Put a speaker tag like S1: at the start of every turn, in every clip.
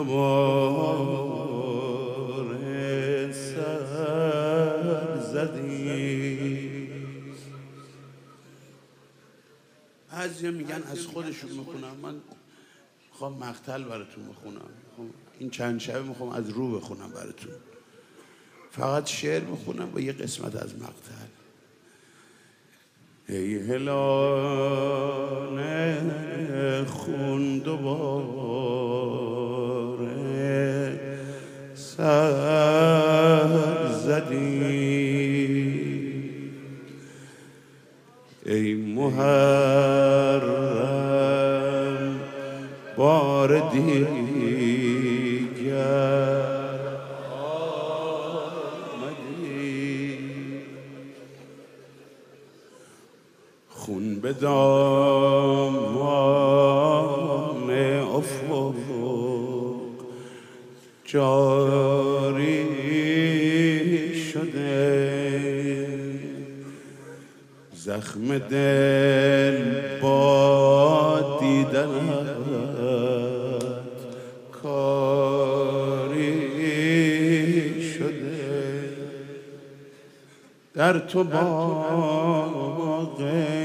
S1: دوباره سر زدی. بعضیا میگن از خودشون میخونم، من میخوام مقتل براتون بخونم. این چند شبه میخوام از رو بخونم براتون، فقط شعر میخونم با یه قسمت از مقتل. ای هلال خون دوباره سر زدی. ای محرم بار دیگر آمدی. خون به دامان افق جاری شده. زخم دل با دیدنت کاری شده. در تو باغ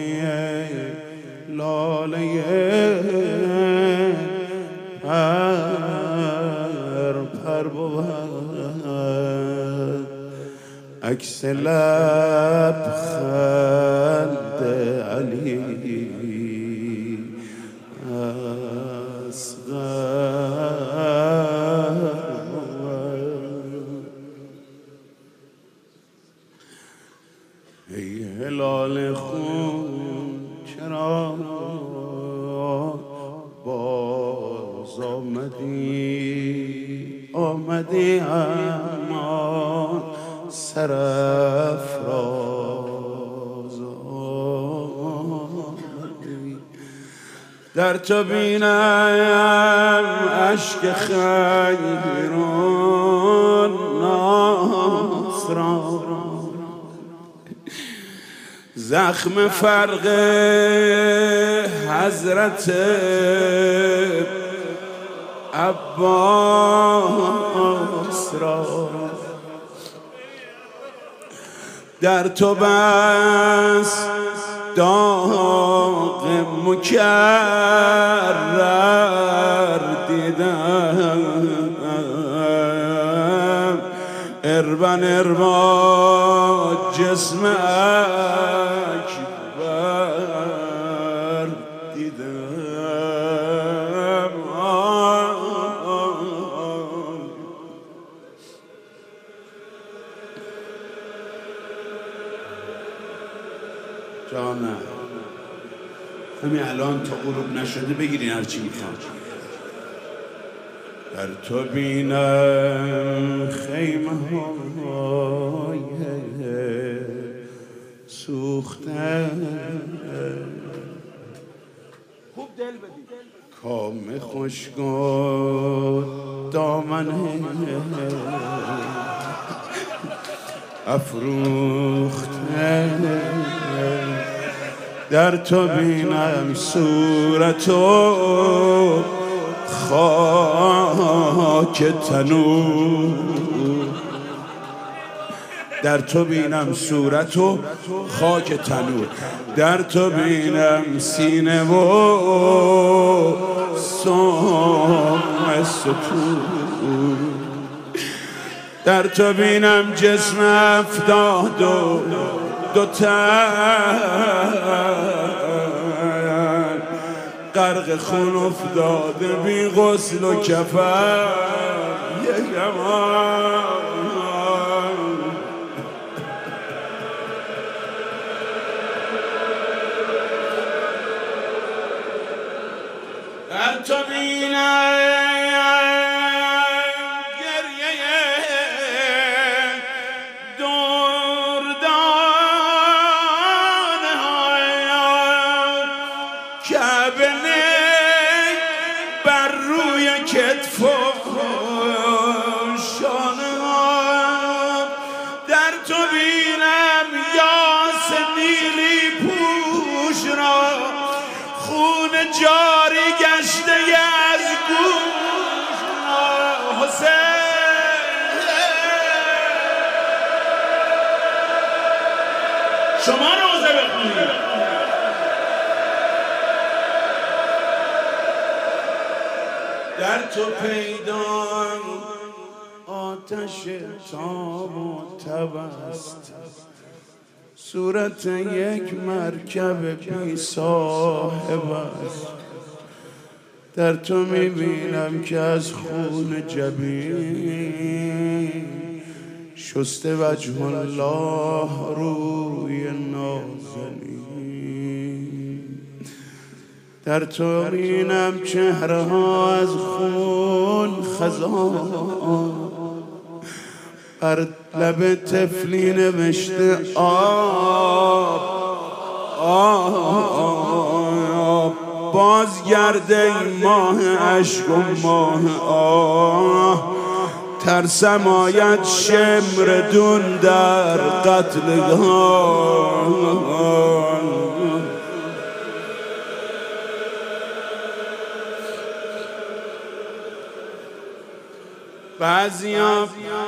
S1: لاله پر بود، عکس لبخند علی اصغر. ای هلال خون چرا باز آمدی اما سرافراز آمدی. در تو بینم اشک خیرون ناصران، زخم فرق حضرت عباس را. در تو بس داغ مکرر دیدم، اربن جسم اکبر دیدم. جانم همین الان تا غروب نشده بگیرین هرچی میخوام. در تو بینم خیمه های سوخته، خوب دل بدید، کام خشک دامن افروخته. در تو بینم صورتو خاک تنور، در تو بینم صورتو خاک تنور. در تو بینم سینه و سم ستور، در تو بینم جسم افتاد و دو تن غرق خون افتاده بی غسل و کفن. در تو بینم بر روی کتف و شانه ها. در تو بینم یاس نیلی پوش را خون جاری گشته از گوش را. در تو پیدا آتش تاب و تب است، صورت یک مرکب بی صاحب است. در تو میبینم که از خون جبین شسته وجه الله روی نازنین. در تو بینم چهره ها از خون خزان، بر لب طفلی نوشته آب بازگرده این ماه اشک و ماه آه. ترسم آید شمردون در قتلگاه. بعضیا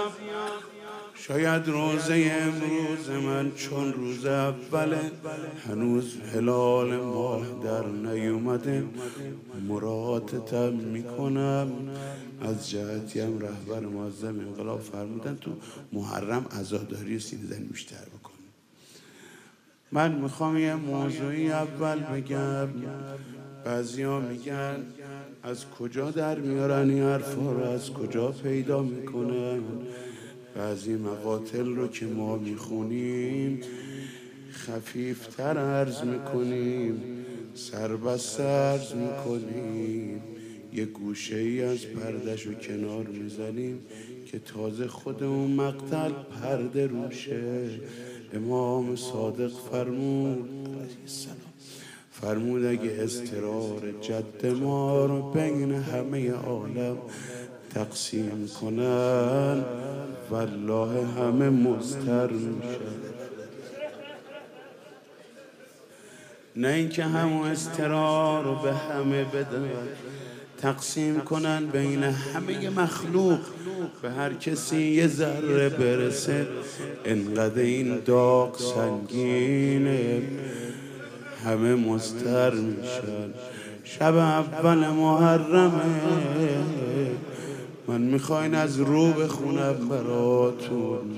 S1: شاید روزه امروز من چون روز اوله، هنوز هلال ماه در نیومده، مراتتم میکنم. از جهتی هم رهبر معظم انقلاب فرمودن تو محرم عزاداری سینه زنی بیشتر بکن. من میخوام یه موضوعی اول بگم. بعضیا میگن از کجا در میارن این حرفا رو، از کجا پیدا میکنن؟ بعضی مقاتل رو که ما میخونیم خفیفتر عرض میکنیم، سربسته عرض میکنیم، یه گوشه ای از پردش رو کنار میزنیم که تازه خود اون مقتل پرده روشه. امام صادق فرمود اگه استرار جد ما رو بین همه عالم تقسیم کنن والله همه مضطر میشن. نه اینکه همون استرار رو به همه بدن، تقسیم کنن بین همه مخلوق، به هر کسی یه ذره برسه. انقدر این داغ سنگینه همه مضطر میشن. شب اول محرمه، من میخواین از رو بخونم براتون.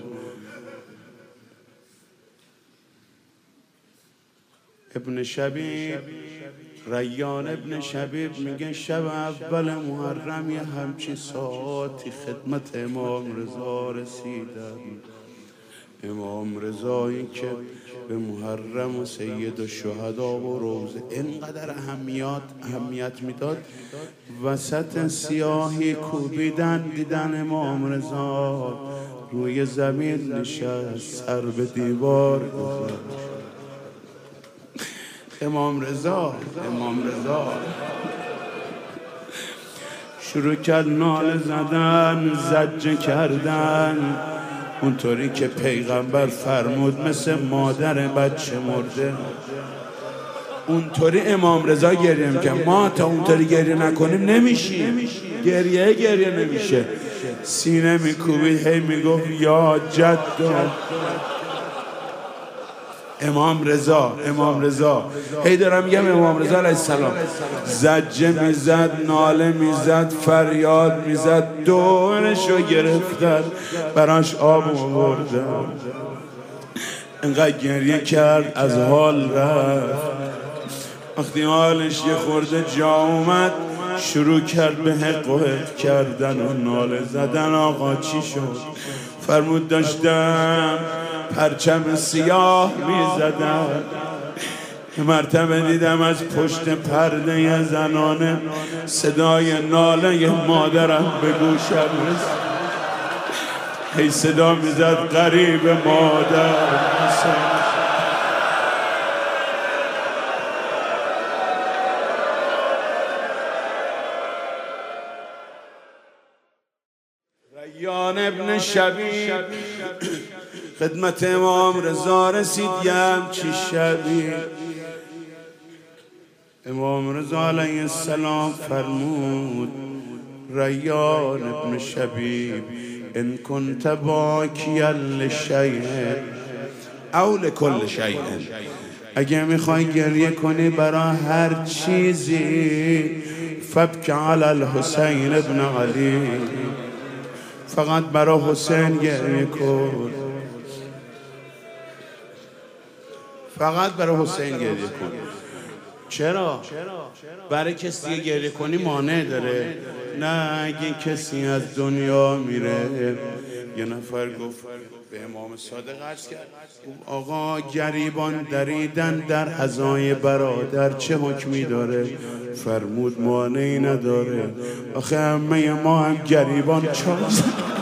S1: ابن شبیب، ریان ابن شبیب میگه شب اول محرم یه همچی ساعتی خدمت امام رضا رسیدم. امام رضایی که به محرم و سید الشهدا و روزه اینقدر اهمیت میداد، وسط سیاهی کوبیدن دیدن امام رضا روی زمین نشست، سر به دیوار گذاشت. امام رضا شروع کرد ناله زدن، زجه کردن، اونطوری که پیغمبر فرمود مثل مادر بچه مرده. اونطوری امام رضا گریه میکنه. ما تا اونطوری گریه نکنیم نمیشیم، گریه نمیشه. سینه میکوبید هی میگفت یا جدو. امام رضا هی دارم میگم امام رضا علیه السلام زجه میزد، ناله میزد، فریاد میزد، دورشو گرفتن، براش آب آوردن، انقدر گریه کرد از حال رفت. وقتی حالش یه خورده جا اومد شروع کرد به حق و حق کردن و ناله زدن. آقا چی شد؟ فرمود داشتم پرچم سیاه میزدم، مرتبه دیدم از پشت پرده زنانه صدای ناله مادرم به گوشم رسید. هی صدا میزد غریب مادر. ریان ابن شبیب خدمت امام رضا رسید. یه همچی شبی امام رضا علیه السلام فرمود ریان ابن شبیب ان کنت باکیا لشیء او لکل شیء، اگه میخوای گریه کنی برای هر چیزی فبک علی الحسین ابن علی، فقط برای حسین گریه کن، فقط برای حسین گریه کن. چرا؟ برای کسی دیگه گریه کنی مانع داره؟ نه، اگه کسی از دنیا میره، یه نفر گفت به امام صادق عرض کرد، آقا گریبان دریدن در عزای برادر چه حکمی داره؟ فرمود مانعی نداره، آخه همه ما هم گریبان چاز.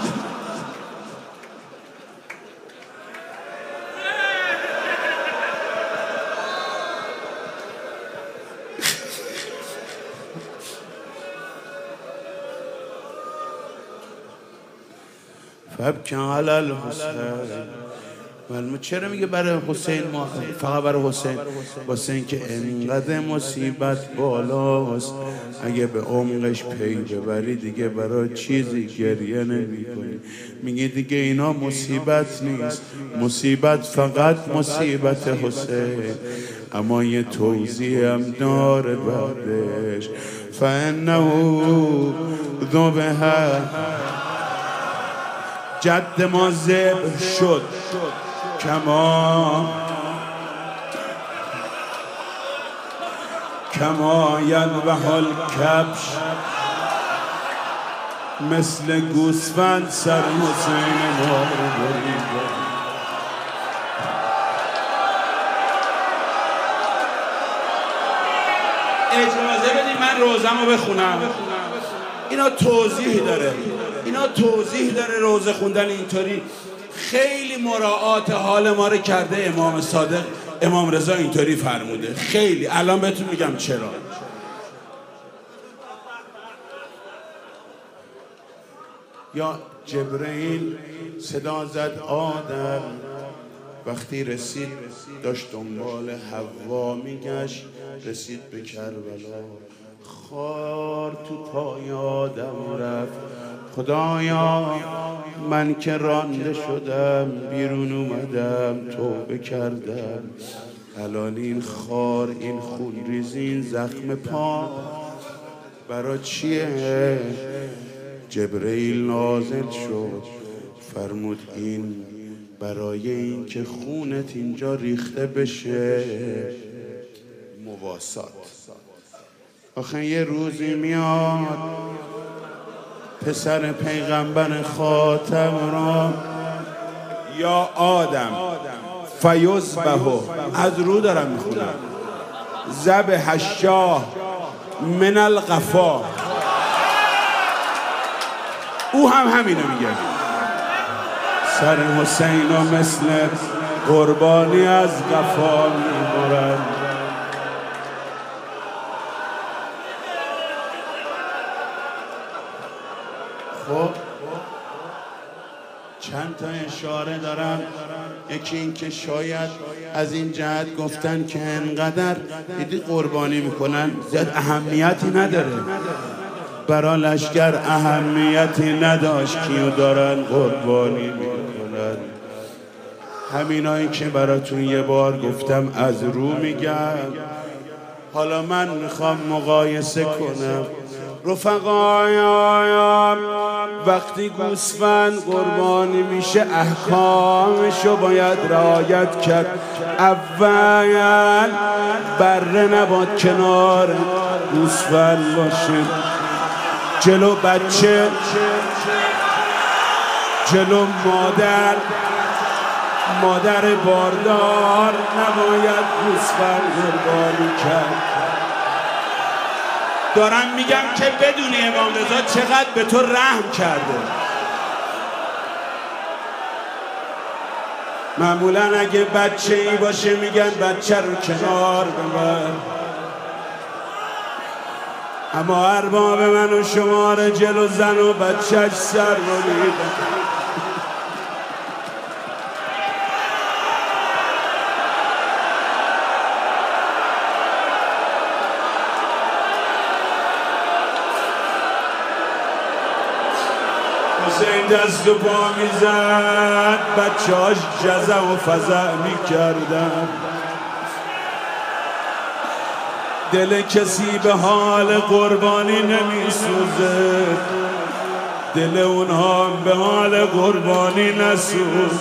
S1: فبکی علی الحسین. معلومه چرا میگه برای حسین، ما فقط برای حسین؟ واسه اینکه انقدر مصیبت بالاست، اگه به عمقش پی ببری دیگه برای چیزی گریه نمی‌کنی. میگه دیگه اینا مصیبت نیست، مصیبت فقط مصیبت حسین. اما یه توضیح هم داره بعدش، فانه ذبح، جد ما ذبح شد، کما یذبح الکبش، مثل گوسفند سر حسین ما رو برید. اجازه بدید من روزمو بخونم. اینا توضیح داره، اینا توضیح داره. روزه خوندن اینطوری خیلی مراعات حال ما رو کرده امام صادق. امام رضا اینطوری فرموده، خیلی. الان بهتون میگم چرا. یا جبرئیل صدا زد آدم، وقتی رسید داشت دنبال حوا میگشت، رسید به کربلا، خار تو پای آدم رفت. خدایا من که رانده شدم، بیرون اومدم توبه کردم، الان این خار، این خونریزی، این زخم پا برا چیه؟ جبرئیل نازل شد، فرمود این برای این که خونت اینجا ریخته بشه. مواسات. آخه یه روزی میاد پسر پیغمبر خاتم را، یا آدم فیذبح، از رو دارم میخونم، ذبح الشاه من القفا. او هم همینو میگه، سر حسین رو مثل قربانی از قفا میبرن. خب چند تا اشاره دارم. یکی این که شاید از این جهت گفتن که انقدر دیدی قربانی میکنن، زیاد اهمیتی نداره، برا لشکر اهمیتی نداشت کیو دارن قربانی میکنن. همینایی که براتون یه بار گفتم از رو میگم. حالا من میخوام مقایسه کنم. رفقایم، وقتی گوسفند قربانی میشه احکامشو باید رعایت کرد. اول بره نباد کنار گوسفند باشه، جلو بچه، جلو مادر باردار نباید گوسفند قربانی کرد. دارم میگم که بدونی امام رضا چقدر به تو رحم کرده. معمولا اگه بچه ای باشه میگن بچه رو کنار ببر، اما ارباب من و شما رو جلو زن و بچهش سر رو میدن. حسین دست و پا میزد، بچه‌هاش جزع و فزع میکردن.
S2: دل کسی به حال قربانی نمیسوزه، دل اونها به حال قربانی نسوز.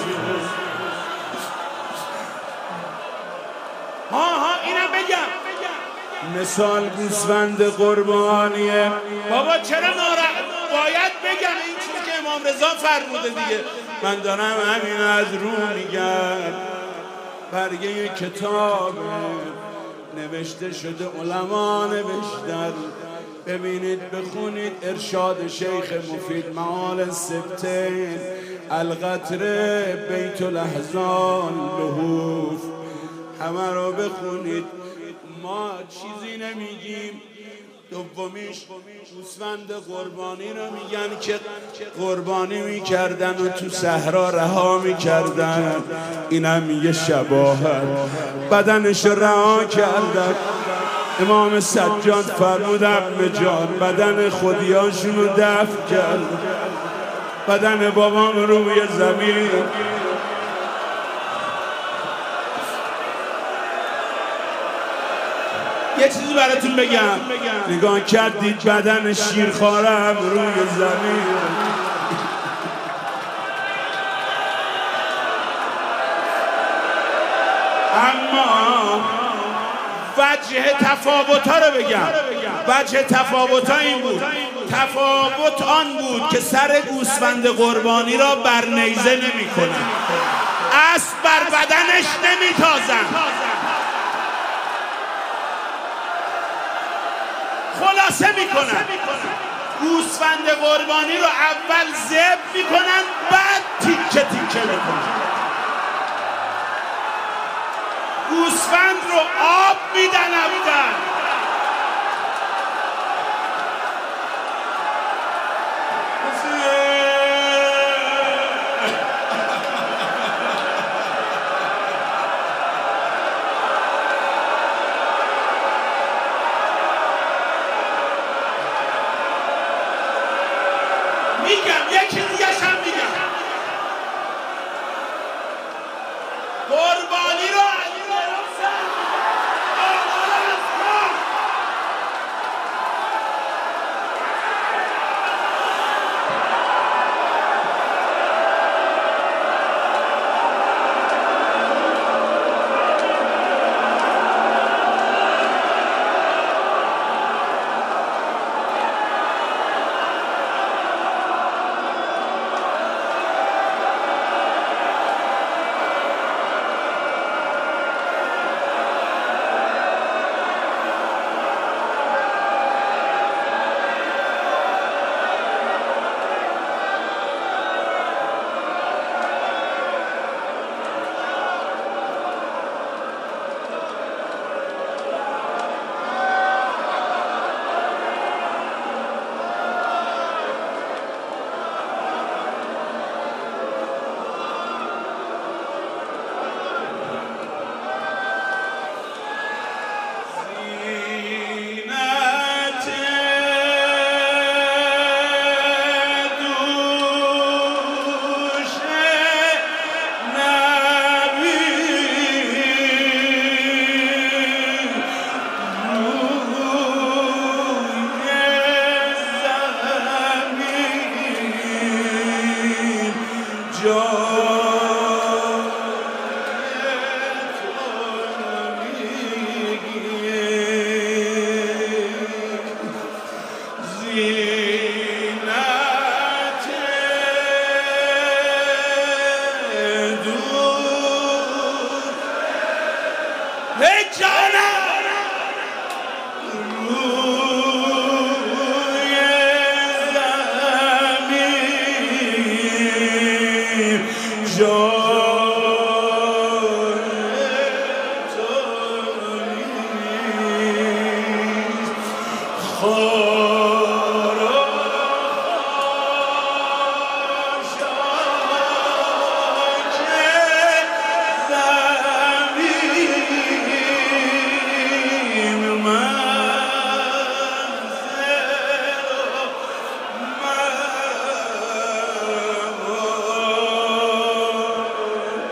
S1: اینم بگم
S2: مثال گوسفند قربانیه.
S1: بابا چرا باید بگم این چیزی که امام رضا فرموده دیگه.
S2: من دارم همین از رو میگم، برگه کتاب نوشته شده، علما نوشتن، ببینید بخونید ارشاد شیخ مفید معال سبتین، القطره بیت الاحزان لهوف، همه رو بخونید. ما چیزی نمیگیم. دومیش گوسفند قربانی رو میگن که قربانی میکردن و تو صحرا رها میکردن، اینم یه شباهت، بدنش رها کردن. امام سجاد فرمود عمه جان بدن خودیاشون رو دفن کرد، بدن بابام روی زمین.
S1: یه چیزی براتون بگم،
S2: نگاه کردید بدن شیرخوارم روی زمین.
S1: اما وجه تفاوت‌ها رو بگم. وجه تفاوت‌ها این بود، تفاوت آن بود که سر گوسفند قربانی را بر نیزه نمی‌کنن، اسب بر بدنش نمی‌تازن. خلاصه میکنن گوسفند قربانی رو اول ذبح میکنن، بعد تیکه تیکه میکنن. گوسفند رو آب میدن اول، میگم یکی دیگه هم میگم، قربانی رو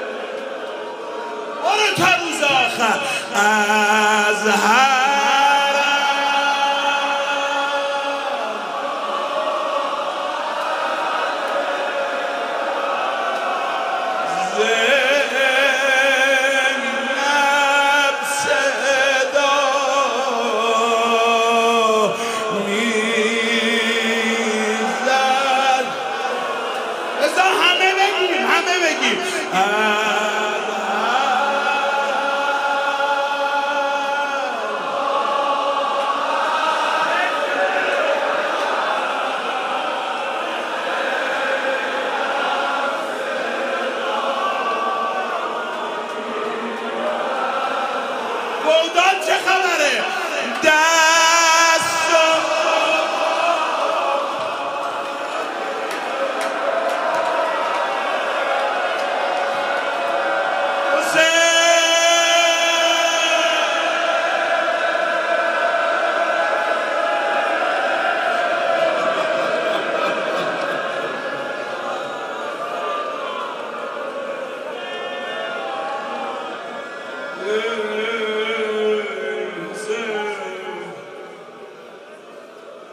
S2: از هر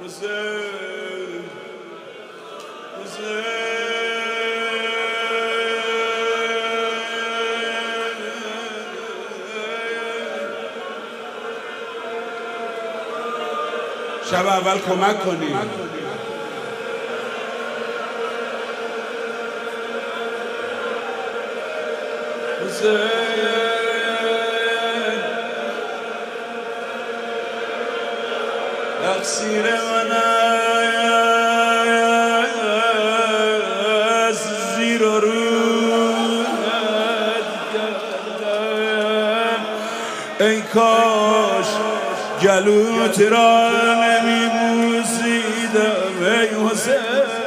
S2: حسین حسین شب اول کمک کنی حسین تقصیر من از زیر و رود کردم ای کاش گلوت را نمی بوسیدم ای حسین